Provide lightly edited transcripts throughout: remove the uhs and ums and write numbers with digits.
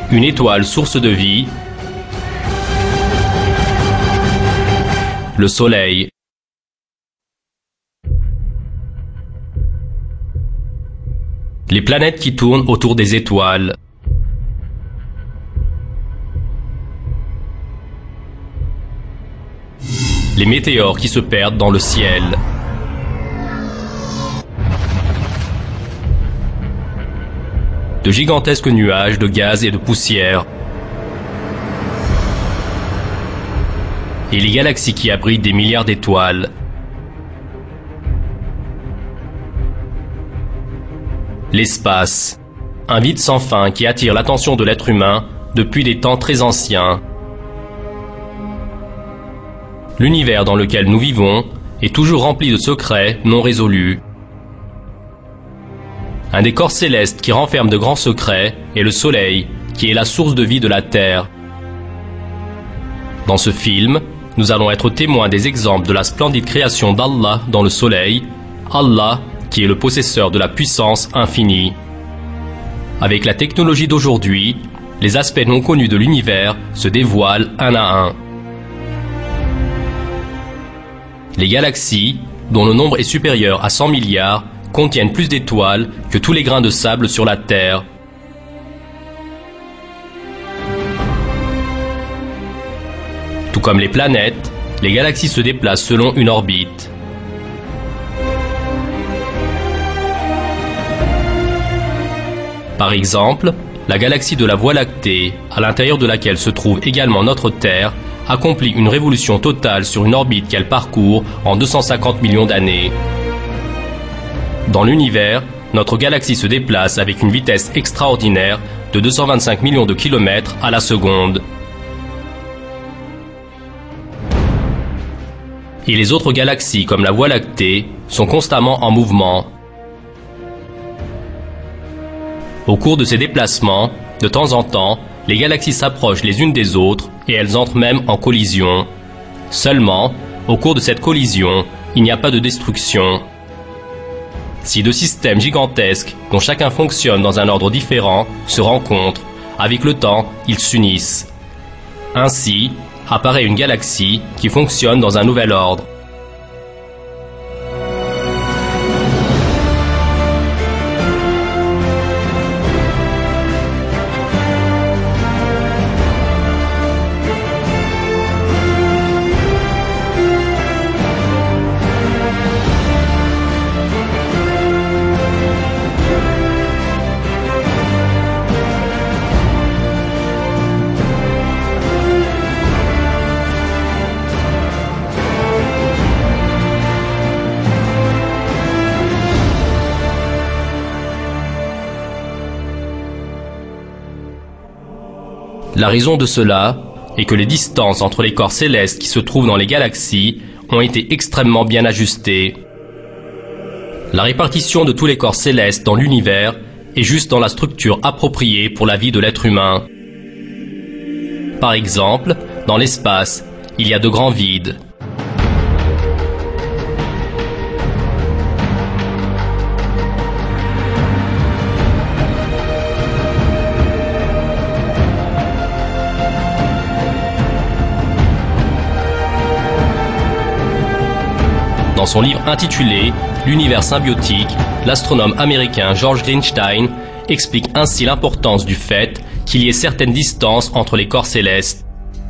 Une étoile source de vie. Le Soleil. Les planètes qui tournent autour des étoiles. Les météores qui se perdent dans le ciel. De gigantesques nuages de gaz et de poussière. Et les galaxies qui abritent des milliards d'étoiles. L'espace, un vide sans fin qui attire l'attention de l'être humain depuis des temps très anciens. L'univers dans lequel nous vivons est toujours rempli de secrets non résolus. Un des corps célestes qui renferme de grands secrets est le Soleil, qui est la source de vie de la Terre. Dans ce film, nous allons être témoins des exemples de la splendide création d'Allah dans le Soleil, Allah qui est le possesseur de la puissance infinie. Avec la technologie d'aujourd'hui, les aspects non connus de l'univers se dévoilent un à un. Les galaxies, dont le nombre est supérieur à 100 milliards, contiennent plus d'étoiles que tous les grains de sable sur la Terre. Tout comme les planètes, les galaxies se déplacent selon une orbite. Par exemple, la galaxie de la Voie lactée, à l'intérieur de laquelle se trouve également notre Terre, accomplit une révolution totale sur une orbite qu'elle parcourt en 250 millions d'années. Dans l'univers, notre galaxie se déplace avec une vitesse extraordinaire de 225 millions de kilomètres à la seconde. Et les autres galaxies comme la Voie lactée sont constamment en mouvement. Au cours de ces déplacements, de temps en temps, les galaxies s'approchent les unes des autres et elles entrent même en collision. Seulement, au cours de cette collision, il n'y a pas de destruction. Si deux systèmes gigantesques, dont chacun fonctionne dans un ordre différent, se rencontrent, avec le temps, ils s'unissent. Ainsi, apparaît une galaxie qui fonctionne dans un nouvel ordre. La raison de cela est que les distances entre les corps célestes qui se trouvent dans les galaxies ont été extrêmement bien ajustées. La répartition de tous les corps célestes dans l'univers est juste dans la structure appropriée pour la vie de l'être humain. Par exemple, dans l'espace, il y a de grands vides. Dans son livre intitulé « L'univers symbiotique », l'astronome américain George Greenstein explique ainsi l'importance du fait qu'il y ait certaines distances entre les corps célestes.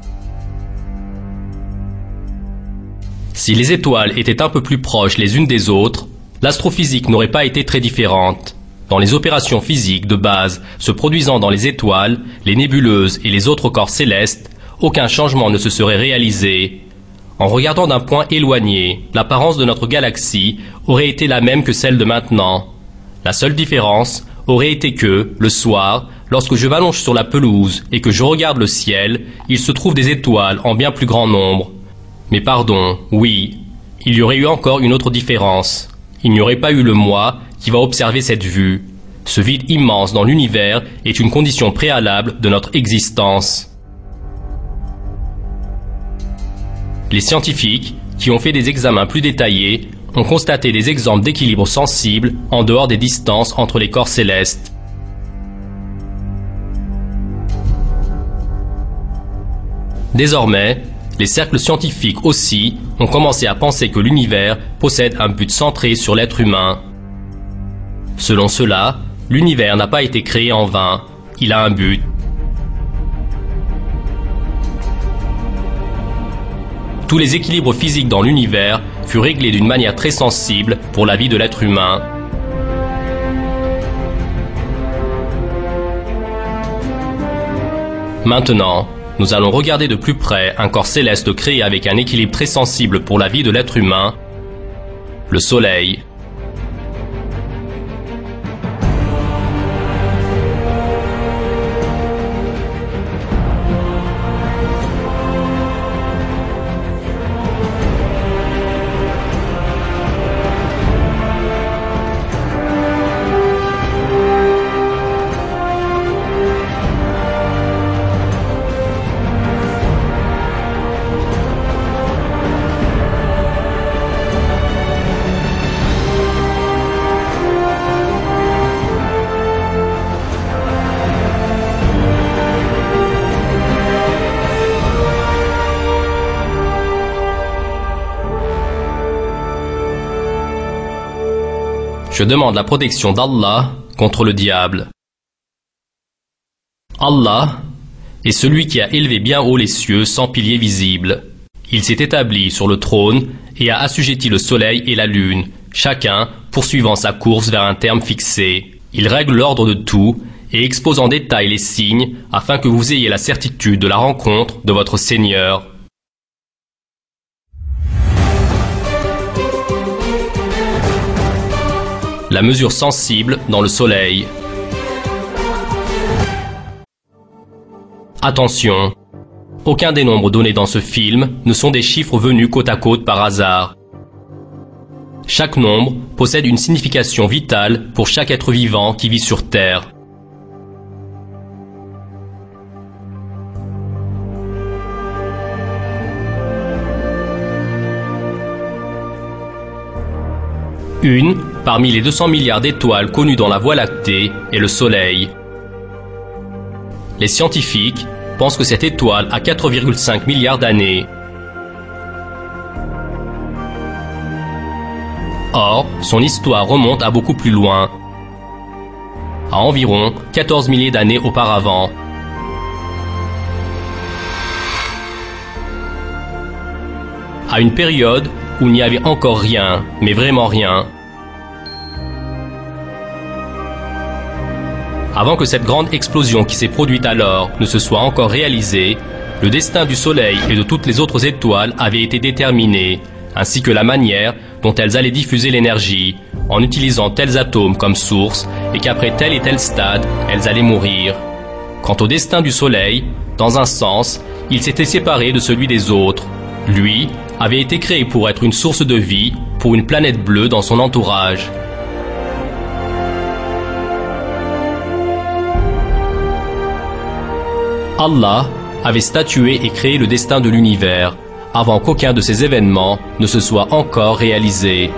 Si les étoiles étaient un peu plus proches les unes des autres, l'astrophysique n'aurait pas été très différente. Dans les opérations physiques de base se produisant dans les étoiles, les nébuleuses et les autres corps célestes, aucun changement ne se serait réalisé. En regardant d'un point éloigné, l'apparence de notre galaxie aurait été la même que celle de maintenant. La seule différence aurait été que, le soir, lorsque je m'allonge sur la pelouse et que je regarde le ciel, il se trouve des étoiles en bien plus grand nombre. Mais pardon, oui, il y aurait eu encore une autre différence. Il n'y aurait pas eu le moi qui va observer cette vue. Ce vide immense dans l'univers est une condition préalable de notre existence. Les scientifiques, qui ont fait des examens plus détaillés, ont constaté des exemples d'équilibre sensible en dehors des distances entre les corps célestes. Désormais, les cercles scientifiques aussi ont commencé à penser que l'univers possède un but centré sur l'être humain. Selon cela, l'univers n'a pas été créé en vain, il a un but. Tous les équilibres physiques dans l'univers furent réglés d'une manière très sensible pour la vie de l'être humain. Maintenant, nous allons regarder de plus près un corps céleste créé avec un équilibre très sensible pour la vie de l'être humain, le Soleil. Je demande la protection d'Allah contre le diable. Allah est celui qui a élevé bien haut les cieux sans piliers visibles. Il s'est établi sur le trône et a assujetti le soleil et la lune, chacun poursuivant sa course vers un terme fixé. Il règle l'ordre de tout et expose en détail les signes afin que vous ayez la certitude de la rencontre de votre Seigneur. La mesure sensible dans le soleil. Attention, aucun des nombres donnés dans ce film ne sont des chiffres venus côte à côte par hasard. Chaque nombre possède une signification vitale pour chaque être vivant qui vit sur Terre. Une parmi les 200 milliards d'étoiles connues dans la Voie lactée est le Soleil. Les scientifiques pensent que cette étoile a 4,5 milliards d'années. Or, son histoire remonte à beaucoup plus loin, à environ 14 milliers d'années auparavant. À une période où il n'y avait encore rien, mais vraiment rien. Avant que cette grande explosion qui s'est produite alors ne se soit encore réalisée, le destin du Soleil et de toutes les autres étoiles avait été déterminé, ainsi que la manière dont elles allaient diffuser l'énergie, en utilisant tels atomes comme source, et qu'après tel et tel stade, elles allaient mourir. Quant au destin du Soleil, dans un sens, il s'était séparé de celui des autres. Lui avait été créé pour être une source de vie pour une planète bleue dans son entourage. Allah avait statué et créé le destin de l'univers avant qu'aucun de ces événements ne se soit encore réalisé.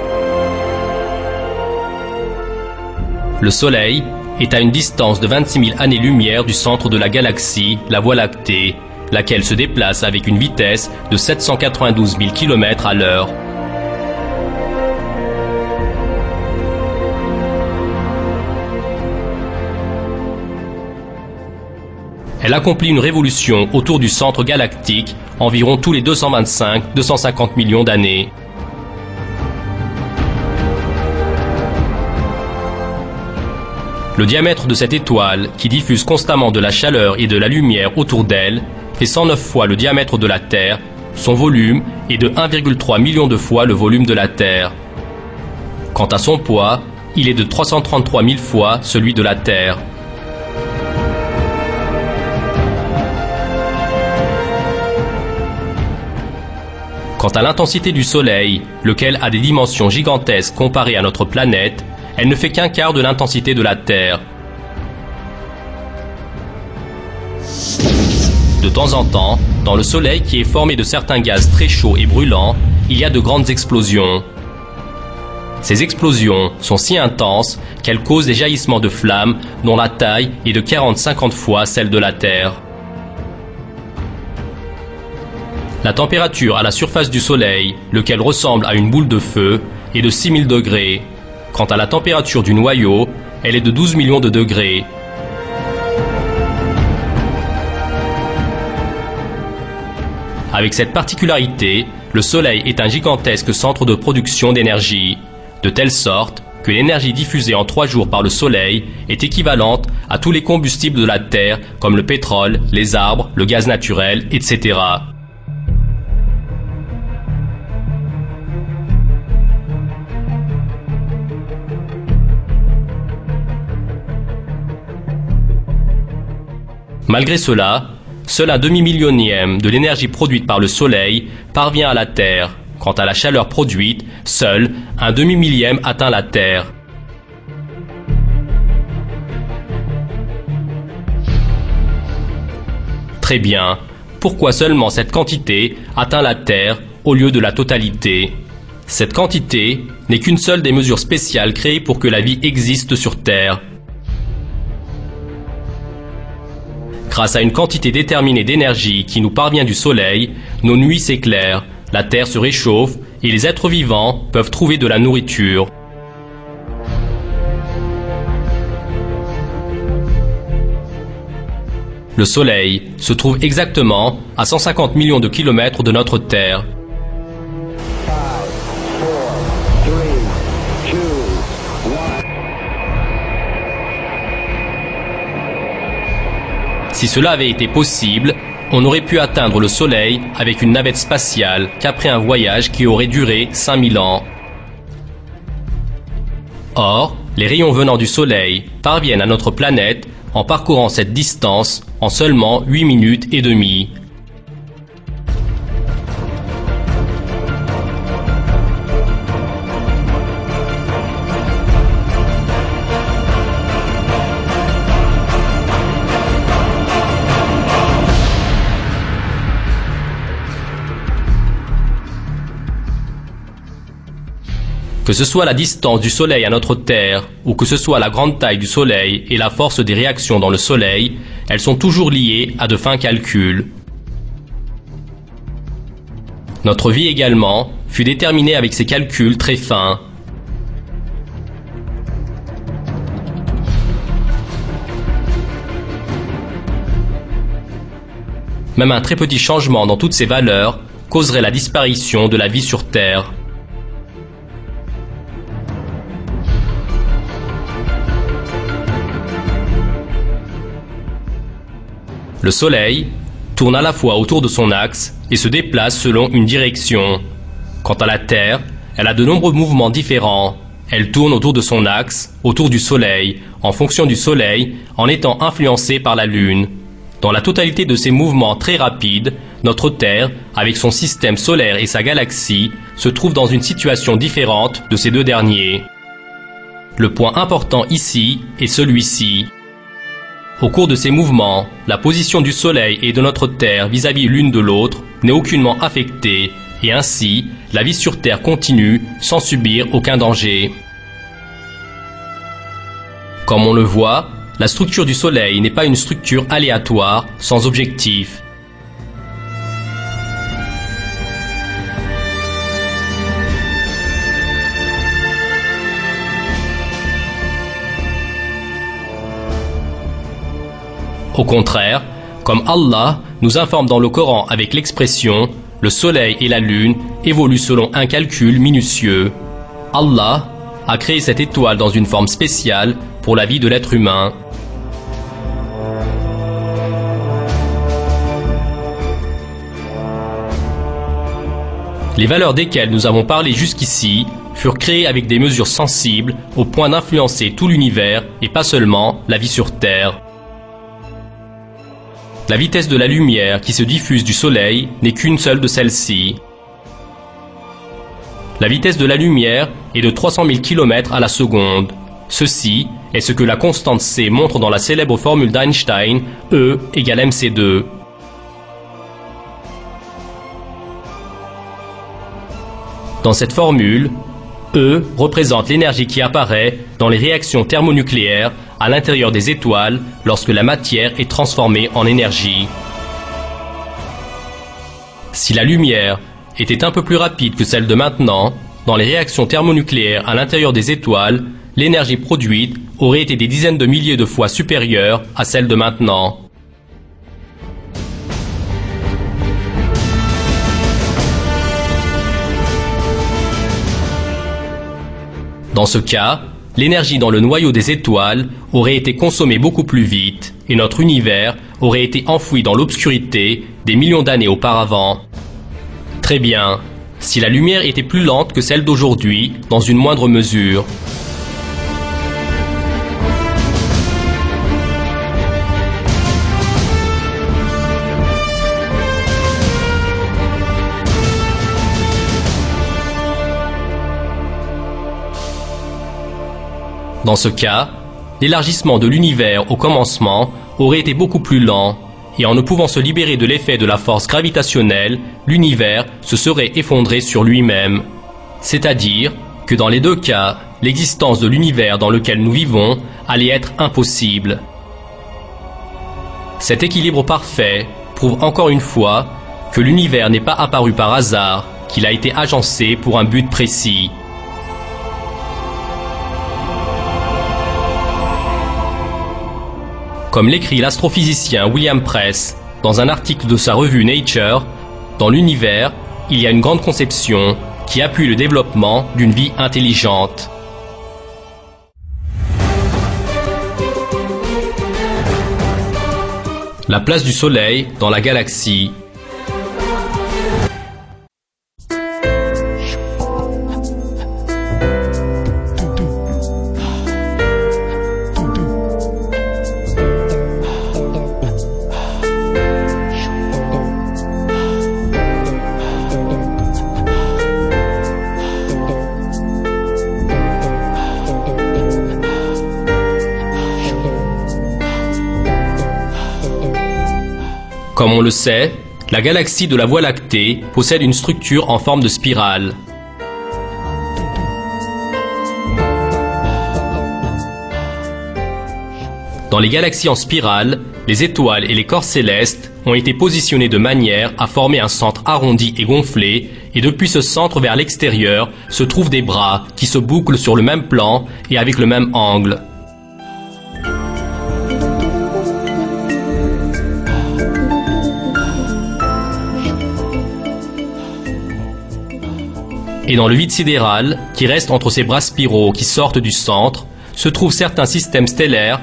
Le Soleil est à une distance de 26 000 années-lumière du centre de la galaxie, la Voie lactée, laquelle se déplace avec une vitesse de 792 000 km à l'heure. Elle accomplit une révolution autour du centre galactique environ tous les 225-250 millions d'années. Le diamètre de cette étoile, qui diffuse constamment de la chaleur et de la lumière autour d'elle, fait 109 fois le diamètre de la Terre. Son volume est de 1,3 million de fois le volume de la Terre. Quant à son poids, il est de 333 000 fois celui de la Terre. Quant à l'intensité du Soleil, lequel a des dimensions gigantesques comparées à notre planète, elle ne fait qu'un quart de l'intensité de la Terre. De temps en temps, dans le Soleil qui est formé de certains gaz très chauds et brûlants, il y a de grandes explosions. Ces explosions sont si intenses qu'elles causent des jaillissements de flammes dont la taille est de 40-50 fois celle de la Terre. La température à la surface du Soleil, lequel ressemble à une boule de feu, est de 6000 degrés. Quant à la température du noyau, elle est de 12 millions de degrés. Avec cette particularité, le Soleil est un gigantesque centre de production d'énergie, de telle sorte que l'énergie diffusée en 3 jours par le Soleil est équivalente à tous les combustibles de la Terre comme le pétrole, les arbres, le gaz naturel, etc. Malgré cela, seul un demi-millionième de l'énergie produite par le Soleil parvient à la Terre. Quant à la chaleur produite, seul un demi-millième atteint la Terre. Très bien, pourquoi seulement cette quantité atteint la Terre au lieu de la totalité? Cette quantité n'est qu'une seule des mesures spéciales créées pour que la vie existe sur Terre. Grâce à une quantité déterminée d'énergie qui nous parvient du Soleil, nos nuits s'éclairent, la Terre se réchauffe et les êtres vivants peuvent trouver de la nourriture. Le Soleil se trouve exactement à 150 millions de kilomètres de notre Terre. Si cela avait été possible, on aurait pu atteindre le Soleil avec une navette spatiale qu'après un voyage qui aurait duré 5000 ans. Or, les rayons venant du Soleil parviennent à notre planète en parcourant cette distance en seulement 8 minutes et demie. Que ce soit la distance du Soleil à notre Terre, ou que ce soit la grande taille du Soleil et la force des réactions dans le Soleil, elles sont toujours liées à de fins calculs. Notre vie également fut déterminée avec ces calculs très fins. Même un très petit changement dans toutes ces valeurs causerait la disparition de la vie sur Terre. Le Soleil tourne à la fois autour de son axe et se déplace selon une direction. Quant à la Terre, elle a de nombreux mouvements différents. Elle tourne autour de son axe, autour du Soleil, en fonction du Soleil, en étant influencée par la Lune. Dans la totalité de ces mouvements très rapides, notre Terre, avec son système solaire et sa galaxie, se trouve dans une situation différente de ces deux derniers. Le point important ici est celui-ci. Au cours de ces mouvements, la position du Soleil et de notre Terre vis-à-vis l'une de l'autre n'est aucunement affectée et ainsi, la vie sur Terre continue sans subir aucun danger. Comme on le voit, la structure du Soleil n'est pas une structure aléatoire sans objectif. Au contraire, comme Allah nous informe dans le Coran avec l'expression « le Soleil et la Lune évoluent selon un calcul minutieux », Allah a créé cette étoile dans une forme spéciale pour la vie de l'être humain. Les valeurs desquelles nous avons parlé jusqu'ici furent créées avec des mesures sensibles au point d'influencer tout l'univers et pas seulement la vie sur Terre. La vitesse de la lumière qui se diffuse du Soleil n'est qu'une seule de celles-ci. La vitesse de la lumière est de 300 000 km à la seconde. Ceci est ce que la constante C montre dans la célèbre formule d'Einstein, E égale mc2. Dans cette formule, E représente l'énergie qui apparaît dans les réactions thermonucléaires à l'intérieur des étoiles lorsque la matière est transformée en énergie. Si la lumière était un peu plus rapide que celle de maintenant, dans les réactions thermonucléaires à l'intérieur des étoiles, l'énergie produite aurait été des dizaines de milliers de fois supérieure à celle de maintenant. Dans ce cas, l'énergie dans le noyau des étoiles aurait été consommée beaucoup plus vite et notre univers aurait été enfoui dans l'obscurité des millions d'années auparavant. Très bien, si la lumière était plus lente que celle d'aujourd'hui dans une moindre mesure. Dans ce cas, l'élargissement de l'univers au commencement aurait été beaucoup plus lent, et en ne pouvant se libérer de l'effet de la force gravitationnelle, l'univers se serait effondré sur lui-même. C'est-à-dire que dans les deux cas, l'existence de l'univers dans lequel nous vivons allait être impossible. Cet équilibre parfait prouve encore une fois que l'univers n'est pas apparu par hasard, qu'il a été agencé pour un but précis. Comme l'écrit l'astrophysicien William Press dans un article de sa revue Nature, dans l'univers, il y a une grande conception qui appuie le développement d'une vie intelligente. La place du Soleil dans la galaxie. Comme on le sait, la galaxie de la Voie lactée possède une structure en forme de spirale. Dans les galaxies en spirale, les étoiles et les corps célestes ont été positionnés de manière à former un centre arrondi et gonflé, et depuis ce centre vers l'extérieur se trouvent des bras qui se bouclent sur le même plan et avec le même angle. Et dans le vide sidéral, qui reste entre ces bras spiraux qui sortent du centre, se trouvent certains systèmes stellaires.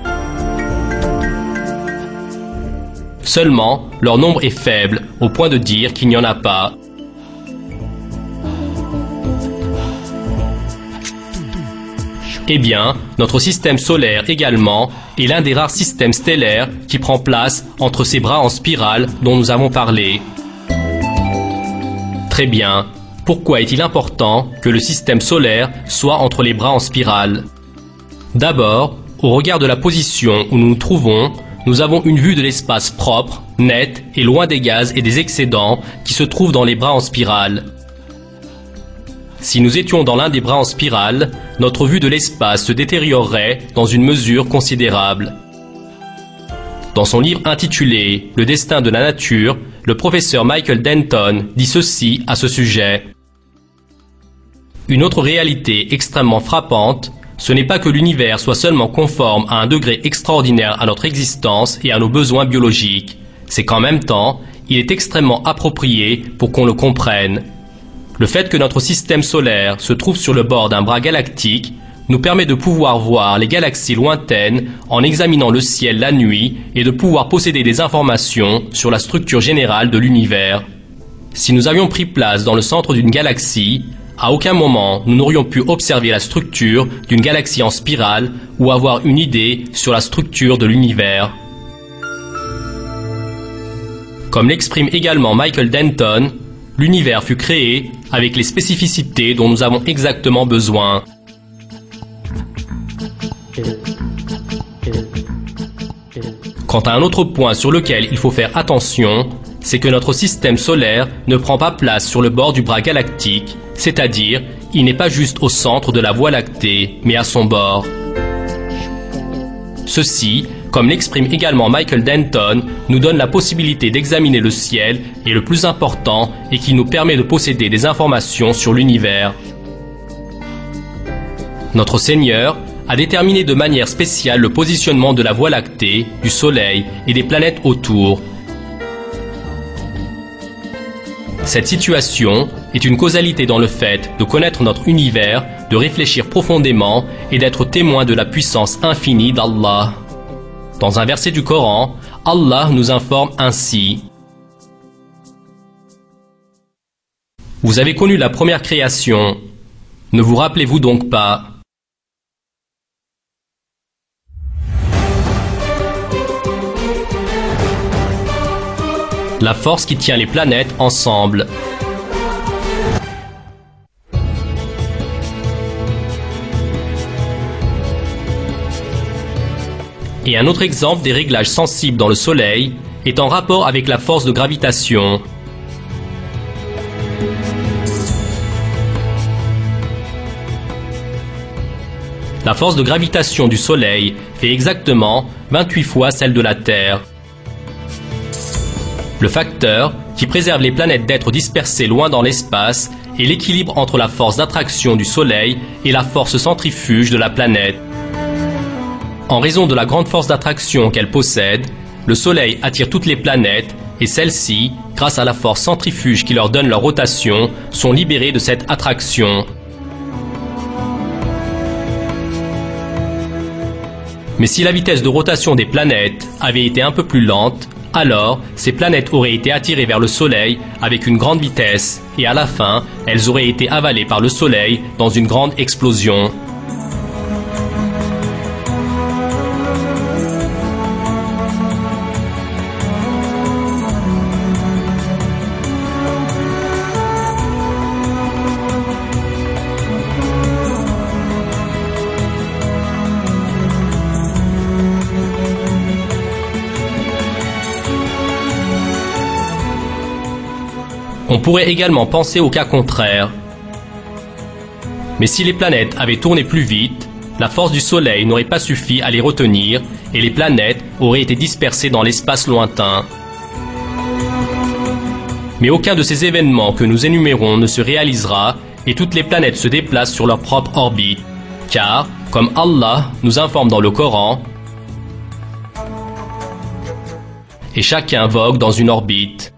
Seulement, leur nombre est faible, au point de dire qu'il n'y en a pas. Eh bien, notre système solaire également est l'un des rares systèmes stellaires qui prend place entre ces bras en spirale dont nous avons parlé. Très bien. Pourquoi est-il important que le système solaire soit entre les bras en spirale? D'abord, au regard de la position où nous nous trouvons, nous avons une vue de l'espace propre, net et loin des gaz et des excédents qui se trouvent dans les bras en spirale. Si nous étions dans l'un des bras en spirale, notre vue de l'espace se détériorerait dans une mesure considérable. Dans son livre intitulé « Le destin de la nature », le professeur Michael Denton dit ceci à ce sujet. Une autre réalité extrêmement frappante, ce n'est pas que l'univers soit seulement conforme à un degré extraordinaire à notre existence et à nos besoins biologiques, c'est qu'en même temps, il est extrêmement approprié pour qu'on le comprenne. Le fait que notre système solaire se trouve sur le bord d'un bras galactique nous permet de pouvoir voir les galaxies lointaines en examinant le ciel la nuit et de pouvoir posséder des informations sur la structure générale de l'univers. Si nous avions pris place dans le centre d'une galaxie, à aucun moment nous n'aurions pu observer la structure d'une galaxie en spirale ou avoir une idée sur la structure de l'univers. Comme l'exprime également Michael Denton, l'univers fut créé avec les spécificités dont nous avons exactement besoin. Quant à un autre point sur lequel il faut faire attention, c'est que notre système solaire ne prend pas place sur le bord du bras galactique, c'est-à-dire il n'est pas juste au centre de la Voie lactée, mais à son bord. Ceci, comme l'exprime également Michael Denton, nous donne la possibilité d'examiner le ciel et le plus important est qu'il nous permet de posséder des informations sur l'univers. Notre Seigneur a déterminé de manière spéciale le positionnement de la Voie lactée, du Soleil et des planètes autour. Cette situation est une causalité dans le fait de connaître notre univers, de réfléchir profondément et d'être témoin de la puissance infinie d'Allah. Dans un verset du Coran, Allah nous informe ainsi: Vous avez connu la première création. Ne vous rappelez-vous donc pas? La force qui tient les planètes ensemble. Et un autre exemple des réglages sensibles dans le Soleil est en rapport avec la force de gravitation. La force de gravitation du Soleil fait exactement 28 fois celle de la Terre. Le facteur qui préserve les planètes d'être dispersées loin dans l'espace est l'équilibre entre la force d'attraction du Soleil et la force centrifuge de la planète. En raison de la grande force d'attraction qu'elle possède, le Soleil attire toutes les planètes et celles-ci, grâce à la force centrifuge qui leur donne leur rotation, sont libérées de cette attraction. Mais si la vitesse de rotation des planètes avait été un peu plus lente, alors ces planètes auraient été attirées vers le Soleil avec une grande vitesse et à la fin, elles auraient été avalées par le Soleil dans une grande explosion. On pourrait également penser au cas contraire. Mais si les planètes avaient tourné plus vite, la force du Soleil n'aurait pas suffi à les retenir et les planètes auraient été dispersées dans l'espace lointain. Mais aucun de ces événements que nous énumérons ne se réalisera et toutes les planètes se déplacent sur leur propre orbite. Car, comme Allah nous informe dans le Coran, et chacun vogue dans une orbite.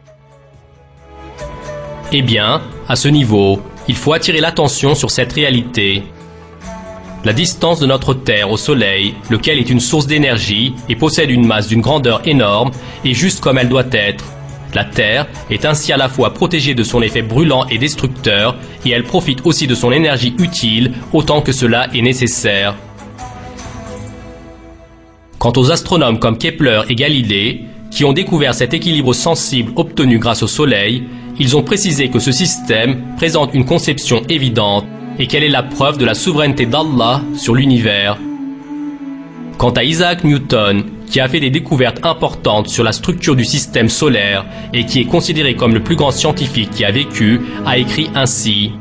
Eh bien, à ce niveau, il faut attirer l'attention sur cette réalité. La distance de notre Terre au Soleil, lequel est une source d'énergie et possède une masse d'une grandeur énorme, est juste comme elle doit être. La Terre est ainsi à la fois protégée de son effet brûlant et destructeur, et elle profite aussi de son énergie utile autant que cela est nécessaire. Quant aux astronomes comme Kepler et Galilée, qui ont découvert cet équilibre sensible obtenu grâce au Soleil, ils ont précisé que ce système présente une conception évidente et qu'elle est la preuve de la souveraineté d'Allah sur l'univers. Quant à Isaac Newton, qui a fait des découvertes importantes sur la structure du système solaire et qui est considéré comme le plus grand scientifique qui a vécu, a écrit ainsi: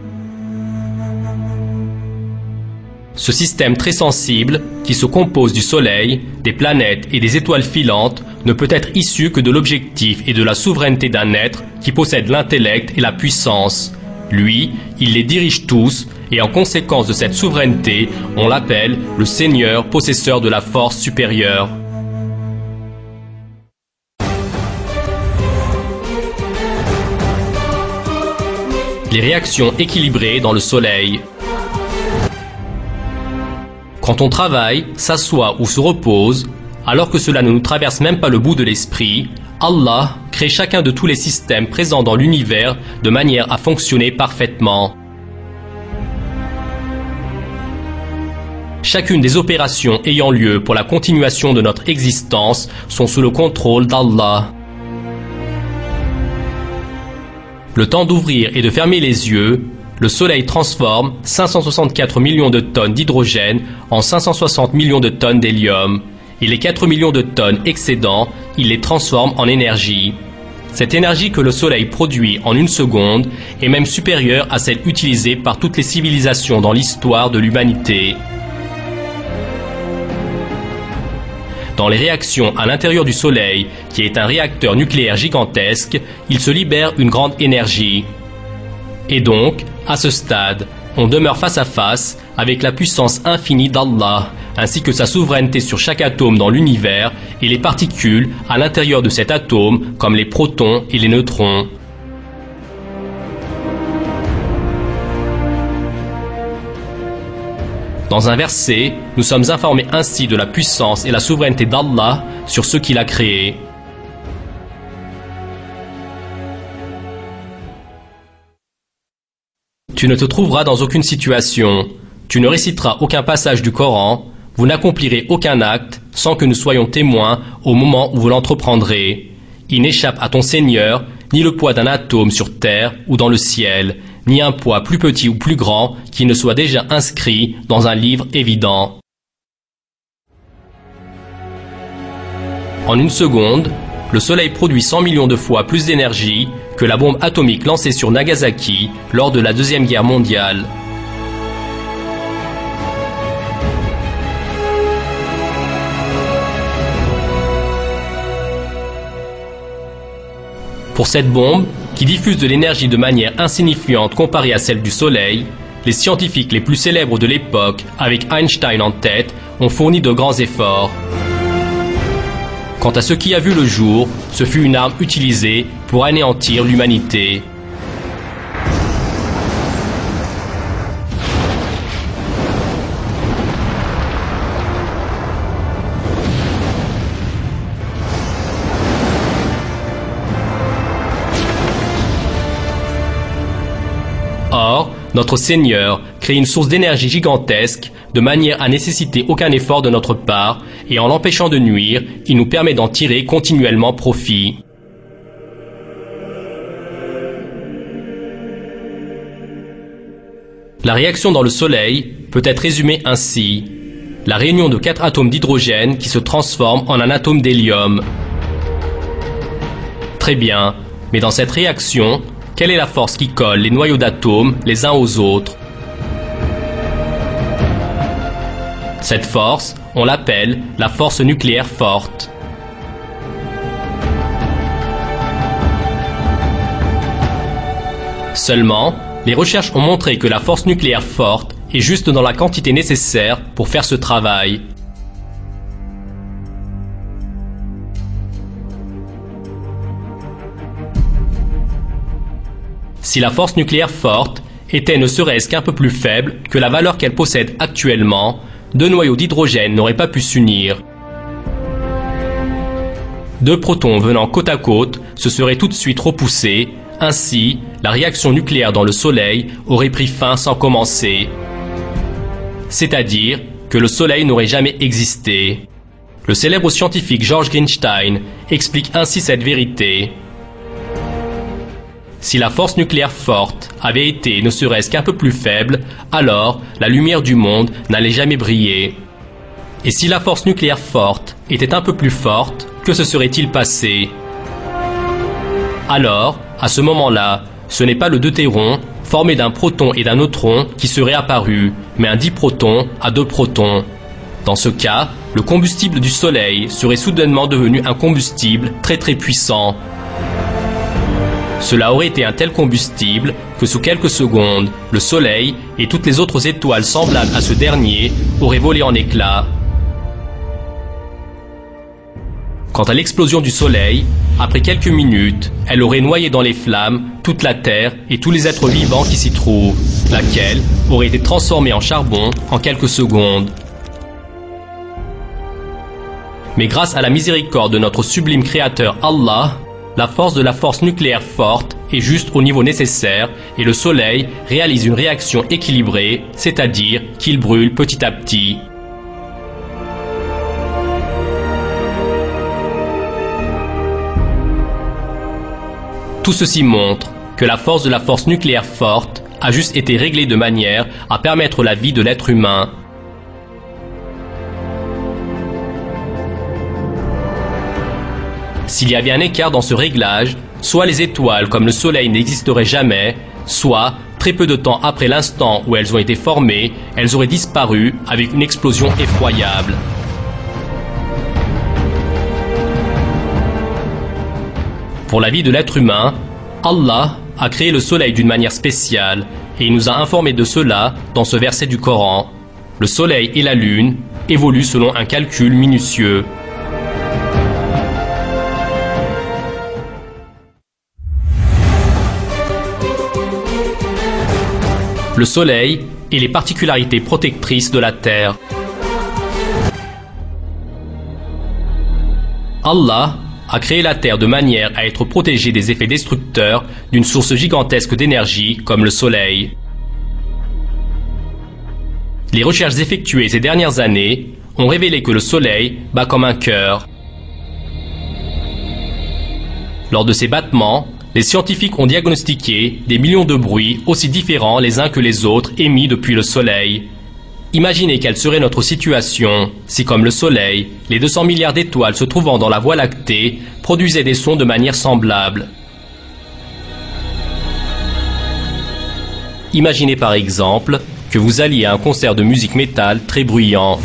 Ce système très sensible, qui se compose du Soleil, des planètes et des étoiles filantes, ne peut être issu que de l'objectif et de la souveraineté d'un être qui possède l'intellect et la puissance. Lui, il les dirige tous, et en conséquence de cette souveraineté, on l'appelle le Seigneur possesseur de la force supérieure. Les réactions équilibrées dans le Soleil. Quand on travaille, s'assoit ou se repose, alors que cela ne nous traverse même pas le bout de l'esprit, Allah crée chacun de tous les systèmes présents dans l'univers de manière à fonctionner parfaitement. Chacune des opérations ayant lieu pour la continuation de notre existence sont sous le contrôle d'Allah. Le temps d'ouvrir et de fermer les yeux, le Soleil transforme 564 millions de tonnes d'hydrogène en 560 millions de tonnes d'hélium. Et les 4 millions de tonnes excédant, il les transforme en énergie. Cette énergie que le Soleil produit en une seconde est même supérieure à celle utilisée par toutes les civilisations dans l'histoire de l'humanité. Dans les réactions à l'intérieur du Soleil, qui est un réacteur nucléaire gigantesque, il se libère une grande énergie. Et donc, à ce stade, on demeure face à face avec la puissance infinie d'Allah, ainsi que sa souveraineté sur chaque atome dans l'univers et les particules à l'intérieur de cet atome, comme les protons et les neutrons. Dans un verset, nous sommes informés ainsi de la puissance et la souveraineté d'Allah sur ce qu'il a créé. Tu ne te trouveras dans aucune situation, tu ne réciteras aucun passage du Coran, vous n'accomplirez aucun acte sans que nous soyons témoins au moment où vous l'entreprendrez. Il n'échappe à ton Seigneur ni le poids d'un atome sur terre ou dans le ciel, ni un poids plus petit ou plus grand qui ne soit déjà inscrit dans un livre évident. En une seconde, le Soleil produit 100 millions de fois plus d'énergie que la bombe atomique lancée sur Nagasaki lors de la Deuxième Guerre mondiale. Pour cette bombe, qui diffuse de l'énergie de manière insignifiante comparée à celle du Soleil, les scientifiques les plus célèbres de l'époque, avec Einstein en tête, ont fourni de grands efforts. Quant à ce qui a vu le jour, ce fut une arme utilisée pour anéantir l'humanité. Or, notre Seigneur crée une source d'énergie gigantesque de manière à nécessiter aucun effort de notre part, et en l'empêchant de nuire, il nous permet d'en tirer continuellement profit. La réaction dans le Soleil peut être résumée ainsi. La réunion de 4 atomes d'hydrogène qui se transforment en un atome d'hélium. Très bien, mais dans cette réaction, quelle est la force qui colle les noyaux d'atomes les uns aux autres? Cette force, on l'appelle la force nucléaire forte. Seulement, les recherches ont montré que la force nucléaire forte est juste dans la quantité nécessaire pour faire ce travail. Si la force nucléaire forte était ne serait-ce qu'un peu plus faible que la valeur qu'elle possède actuellement, 2 noyaux d'hydrogène n'auraient pas pu s'unir. 2 protons venant côte à côte se seraient tout de suite repoussés, ainsi la réaction nucléaire dans le Soleil aurait pris fin sans commencer. C'est-à-dire que le Soleil n'aurait jamais existé. Le célèbre scientifique George Greenstein explique ainsi cette vérité. Si la force nucléaire forte avait été ne serait-ce qu'un peu plus faible, alors la lumière du monde n'allait jamais briller. Et si la force nucléaire forte était un peu plus forte, que se serait-il passé? Alors, à ce moment-là, ce n'est pas le deutéron, formé d'un proton et d'un neutron, qui serait apparu, mais un diproton à 2 protons. Dans ce cas, le combustible du Soleil serait soudainement devenu un combustible très très puissant. Cela aurait été un tel combustible que sous quelques secondes, le Soleil et toutes les autres étoiles semblables à ce dernier auraient volé en éclats. Quant à l'explosion du Soleil, après quelques minutes, elle aurait noyé dans les flammes toute la Terre et tous les êtres vivants qui s'y trouvent, laquelle aurait été transformée en charbon en quelques secondes. Mais grâce à la miséricorde de notre sublime Créateur Allah, la force de la force nucléaire forte est juste au niveau nécessaire et le Soleil réalise une réaction équilibrée, c'est-à-dire qu'il brûle petit à petit. Tout ceci montre que la force de la force nucléaire forte a juste été réglée de manière à permettre la vie de l'être humain. S'il y avait un écart dans ce réglage, soit les étoiles comme le Soleil n'existeraient jamais, soit, très peu de temps après l'instant où elles ont été formées, elles auraient disparu avec une explosion effroyable. Pour la vie de l'être humain, Allah a créé le soleil d'une manière spéciale et il nous a informé de cela dans ce verset du Coran. Le soleil et la lune évoluent selon un calcul minutieux. Le soleil et les particularités protectrices de la Terre. Allah a créé la Terre de manière à être protégée des effets destructeurs d'une source gigantesque d'énergie comme le Soleil. Les recherches effectuées ces dernières années ont révélé que le Soleil bat comme un cœur. Lors de ces battements, les scientifiques ont diagnostiqué des millions de bruits aussi différents les uns que les autres émis depuis le Soleil. Imaginez quelle serait notre situation si, comme le Soleil, les 200 milliards d'étoiles se trouvant dans la Voie lactée produisaient des sons de manière semblable. Imaginez par exemple que vous alliez à un concert de musique métal très bruyant.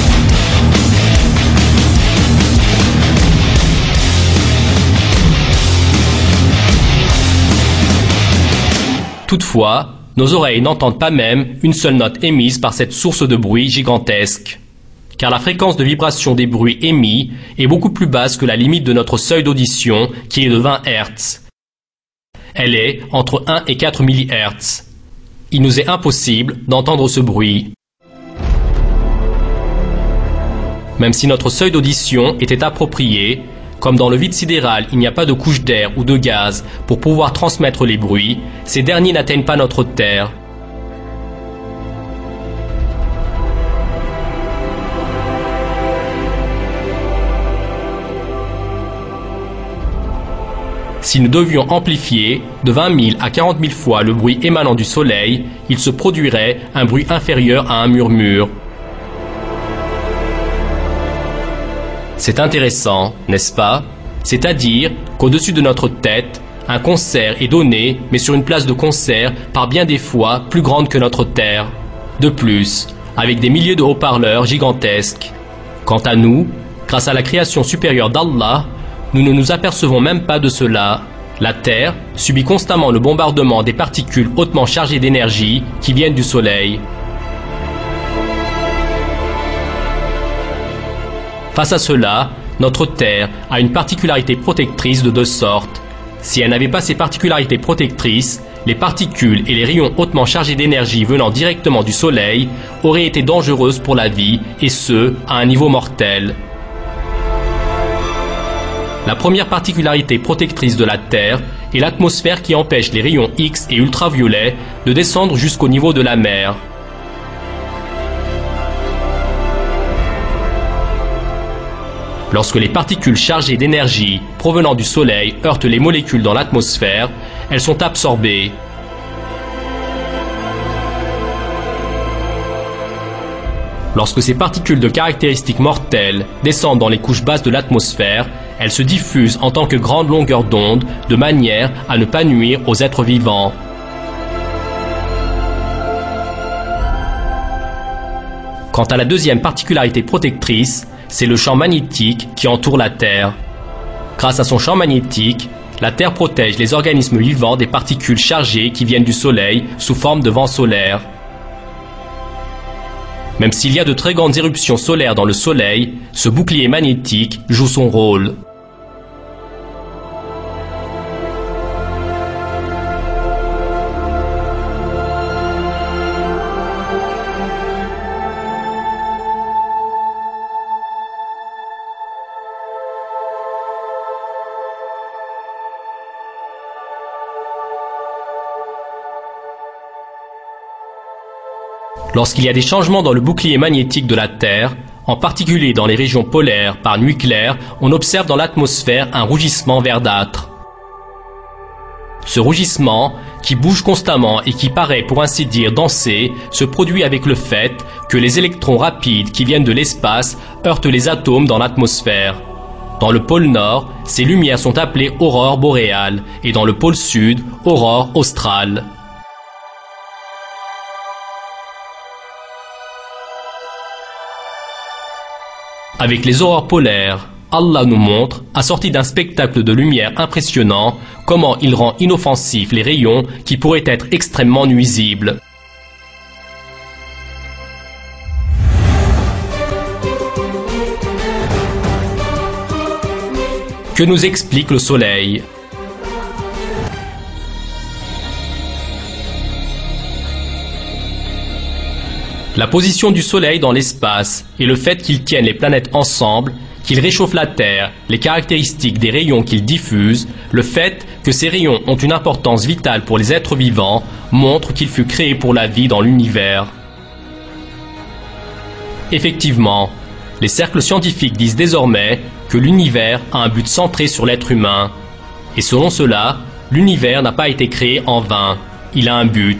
Toutefois, nos oreilles n'entendent pas même une seule note émise par cette source de bruit gigantesque. Car la fréquence de vibration des bruits émis est beaucoup plus basse que la limite de notre seuil d'audition qui est de 20 Hz. Elle est entre 1 et 4 mHz. Il nous est impossible d'entendre ce bruit. Même si notre seuil d'audition était approprié, comme dans le vide sidéral il n'y a pas de couche d'air ou de gaz pour pouvoir transmettre les bruits, ces derniers n'atteignent pas notre Terre. Si nous devions amplifier de 20 000 à 40 000 fois le bruit émanant du Soleil, il se produirait un bruit inférieur à un murmure. C'est intéressant, n'est-ce pas? C'est-à-dire qu'au-dessus de notre tête, un concert est donné, mais sur une place de concert par bien des fois plus grande que notre Terre. De plus, avec des milliers de haut-parleurs gigantesques. Quant à nous, grâce à la création supérieure d'Allah, nous ne nous apercevons même pas de cela. La Terre subit constamment le bombardement des particules hautement chargées d'énergie qui viennent du Soleil. Face à cela, notre Terre a une particularité protectrice de deux sortes. Si elle n'avait pas ces particularités protectrices, les particules et les rayons hautement chargés d'énergie venant directement du Soleil auraient été dangereuses pour la vie, et ce, à un niveau mortel. La première particularité protectrice de la Terre est l'atmosphère qui empêche les rayons X et ultraviolets de descendre jusqu'au niveau de la mer. Lorsque les particules chargées d'énergie provenant du Soleil heurtent les molécules dans l'atmosphère, elles sont absorbées. Lorsque ces particules de caractéristiques mortelles descendent dans les couches basses de l'atmosphère, elles se diffusent en tant que grandes longueurs d'onde de manière à ne pas nuire aux êtres vivants. Quant à la deuxième particularité protectrice, c'est le champ magnétique qui entoure la Terre. Grâce à son champ magnétique, la Terre protège les organismes vivants des particules chargées qui viennent du Soleil sous forme de vent solaire. Même s'il y a de très grandes éruptions solaires dans le Soleil, ce bouclier magnétique joue son rôle. Lorsqu'il y a des changements dans le bouclier magnétique de la Terre, en particulier dans les régions polaires par nuit claire, on observe dans l'atmosphère un rougissement verdâtre. Ce rougissement, qui bouge constamment et qui paraît pour ainsi dire danser, se produit avec le fait que les électrons rapides qui viennent de l'espace heurtent les atomes dans l'atmosphère. Dans le pôle Nord, ces lumières sont appelées aurores boréales et dans le pôle Sud, aurores australes. Avec les aurores polaires, Allah nous montre, assorti d'un spectacle de lumière impressionnant, comment il rend inoffensifs les rayons qui pourraient être extrêmement nuisibles. Que nous explique le Soleil? La position du Soleil dans l'espace et le fait qu'il tienne les planètes ensemble, qu'il réchauffe la Terre, les caractéristiques des rayons qu'il diffuse, le fait que ces rayons ont une importance vitale pour les êtres vivants, montrent qu'il fut créé pour la vie dans l'univers. Effectivement, les cercles scientifiques disent désormais que l'univers a un but centré sur l'être humain. Et selon cela, l'univers n'a pas été créé en vain, il a un but.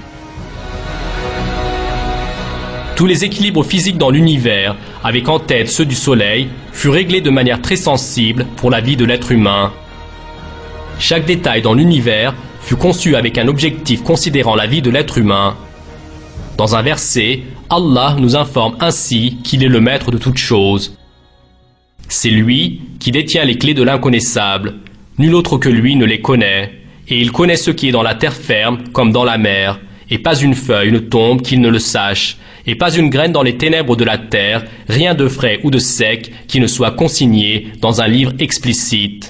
Tous les équilibres physiques dans l'univers, avec en tête ceux du Soleil, furent réglés de manière très sensible pour la vie de l'être humain. Chaque détail dans l'univers fut conçu avec un objectif considérant la vie de l'être humain. Dans un verset, Allah nous informe ainsi qu'il est le maître de toutes choses. C'est lui qui détient les clés de l'inconnaissable. Nul autre que lui ne les connaît. Et il connaît ce qui est dans la terre ferme comme dans la mer. Et pas une feuille ne tombe qu'il ne le sache. Et pas une graine dans les ténèbres de la terre, rien de frais ou de sec qui ne soit consigné dans un livre explicite.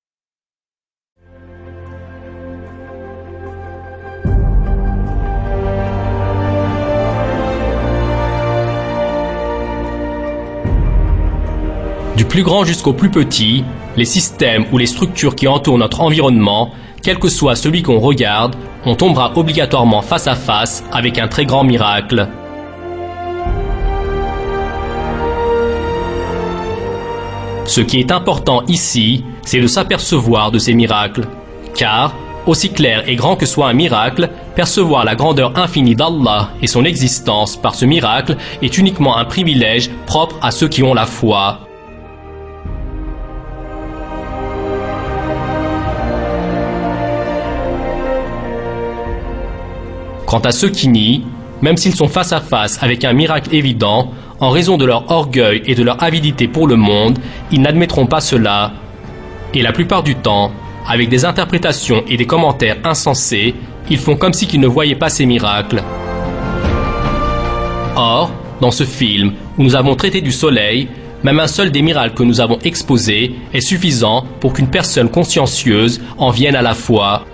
Du plus grand jusqu'au plus petit, les systèmes ou les structures qui entourent notre environnement, quel que soit celui qu'on regarde, on tombera obligatoirement face à face avec un très grand miracle. Ce qui est important ici, c'est de s'apercevoir de ces miracles. Car, aussi clair et grand que soit un miracle, percevoir la grandeur infinie d'Allah et son existence par ce miracle est uniquement un privilège propre à ceux qui ont la foi. Quant à ceux qui nient, même s'ils sont face à face avec un miracle évident, en raison de leur orgueil et de leur avidité pour le monde, ils n'admettront pas cela. Et la plupart du temps, avec des interprétations et des commentaires insensés, ils font comme si qu'ils ne voyaient pas ces miracles. Or, dans ce film où nous avons traité du Soleil, même un seul des miracles que nous avons exposés est suffisant pour qu'une personne consciencieuse en vienne à la foi.